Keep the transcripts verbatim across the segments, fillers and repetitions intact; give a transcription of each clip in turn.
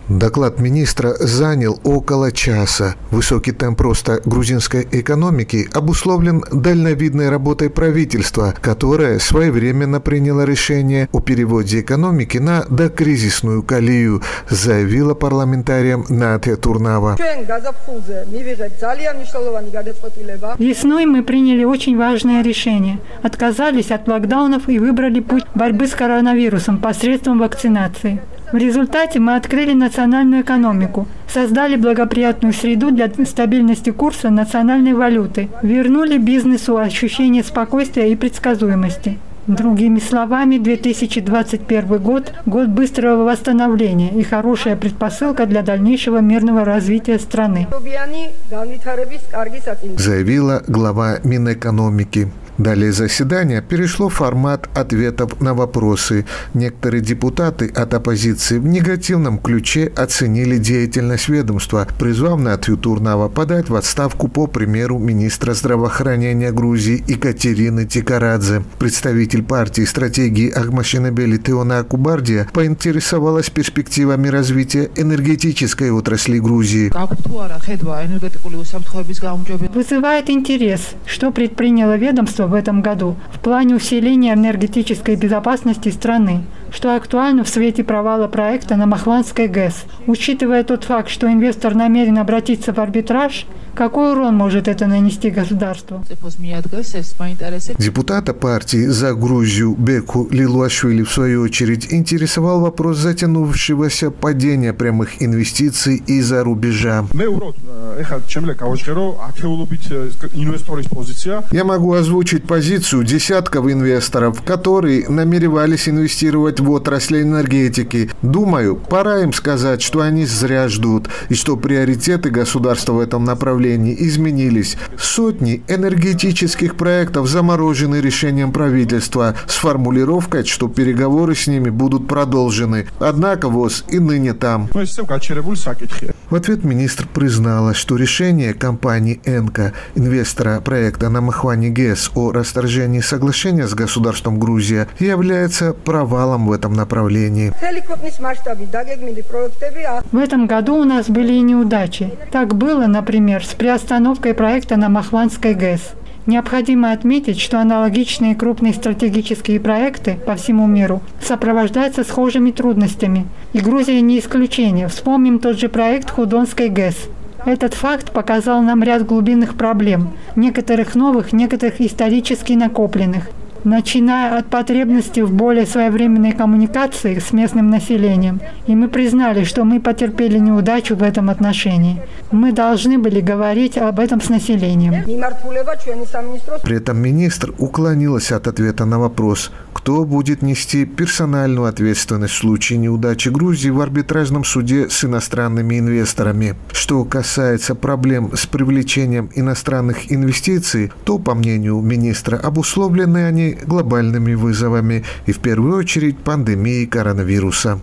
Доклад министра занял около часа. Высокий темп роста грузинской экономики обусловлен дальновидной работой правительства, которое своевременно приняло решение о переводе экономики на докризисную колею, заявила парламентариям Натя Турнава. Весной мы приняли очень важное решение. Отказались от локдаунов и выбрали путь борьбы с коронавирусом посредством вакцинации. В результате мы открыли национальную экономику, создали благоприятную среду для стабильности курса национальной валюты, вернули бизнесу ощущение спокойствия и предсказуемости. Другими словами, две тысячи двадцать первый год – год быстрого восстановления и хорошая предпосылка для дальнейшего мирного развития страны, заявила глава Минэкономики. Далее заседание перешло в формат ответов на вопросы. Некоторые депутаты от оппозиции в негативном ключе оценили деятельность ведомства, призвав Натью Турнава подать в отставку по примеру министра здравоохранения Грузии Екатерины Тикарадзе. Представитель партии стратегии Ахмашинабели Теона Акубардия поинтересовалась перспективами развития энергетической отрасли Грузии. Вызывает интерес, что предприняло ведомство в этом году в плане усиления энергетической безопасности страны, что актуально в свете провала проекта на Махванской ГЭС. Учитывая тот факт, что инвестор намерен обратиться в арбитраж, какой урон может это нанести государству? Депутата партии «За Грузию» Беку Лилуашвили в свою очередь интересовал вопрос затянувшегося падения прямых инвестиций из-за рубежа. Я могу озвучить позицию десятков инвесторов, которые намеревались инвестировать в отрасль энергетики. Думаю, пора им сказать, что они зря ждут, и что приоритеты государства в этом направлении изменились. Сотни энергетических проектов заморожены решением правительства с формулировкой, что переговоры с ними будут продолжены. Однако ВОЗ и ныне там. В ответ министр признала, что решение компании «Энка», инвестора проекта на Махване ГЭС, о расторжении соглашения с государством Грузия является провалом в этом направлении. В этом году у нас были и неудачи. Так было, например, с приостановкой проекта на Махванской ГЭС. Необходимо отметить, что аналогичные крупные стратегические проекты по всему миру сопровождаются схожими трудностями. И Грузия не исключение. Вспомним тот же проект Худонской ГЭС. Этот факт показал нам ряд глубинных проблем, некоторых новых, некоторых исторически накопленных, начиная от потребности в более своевременной коммуникации с местным населением. И мы признали, что мы потерпели неудачу в этом отношении. Мы должны были говорить об этом с населением. При этом министр уклонилась от ответа на вопрос, кто будет нести персональную ответственность в случае неудачи Грузии в арбитражном суде с иностранными инвесторами. Что касается проблем с привлечением иностранных инвестиций, то, по мнению министра, обусловлены они глобальными вызовами и в первую очередь пандемией коронавируса.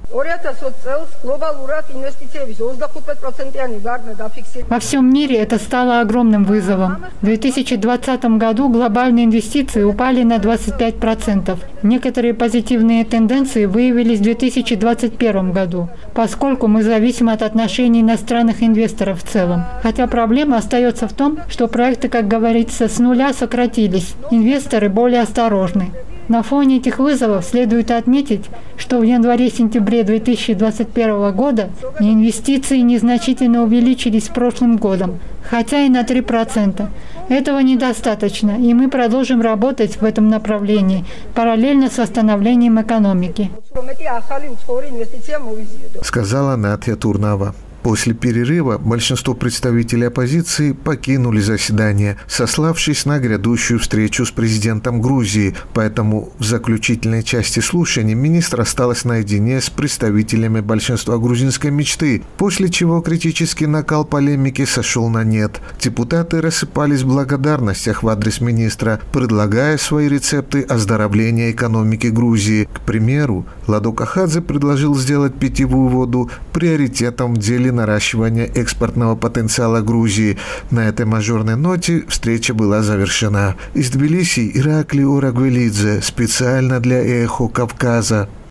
Во всем мире это стало огромным вызовом. В две тысячи двадцатом году глобальные инвестиции упали на двадцать пять процентов. Некоторые позитивные тенденции выявились в две тысячи двадцать первом году, поскольку мы зависим от отношений иностранных инвесторов в целом. Хотя проблема остается в том, что проекты, как говорится, с нуля сократились. Инвесторы более осторожны. На фоне этих вызовов следует отметить, что в январе-сентябре две тысячи двадцать первого года инвестиции незначительно увеличились с прошлым годом, хотя и на три процента. Этого недостаточно, и мы продолжим работать в этом направлении, параллельно с восстановлением экономики, сказала Натя Турнава. После перерыва большинство представителей оппозиции покинули заседание, сославшись на грядущую встречу с президентом Грузии. Поэтому в заключительной части слушаний министр осталась наедине с представителями большинства грузинской мечты, после чего критический накал полемики сошел на нет. Депутаты рассыпались в благодарностях в адрес министра, предлагая свои рецепты оздоровления экономики Грузии. К примеру, Ладо Кахадзе предложил сделать питьевую воду приоритетом в деле наращивания экспортного потенциала Грузии. На этой мажорной ноте встреча была завершена. Из Тбилиси Иракли Орагвелидзе специально для «Эхо Кавказа».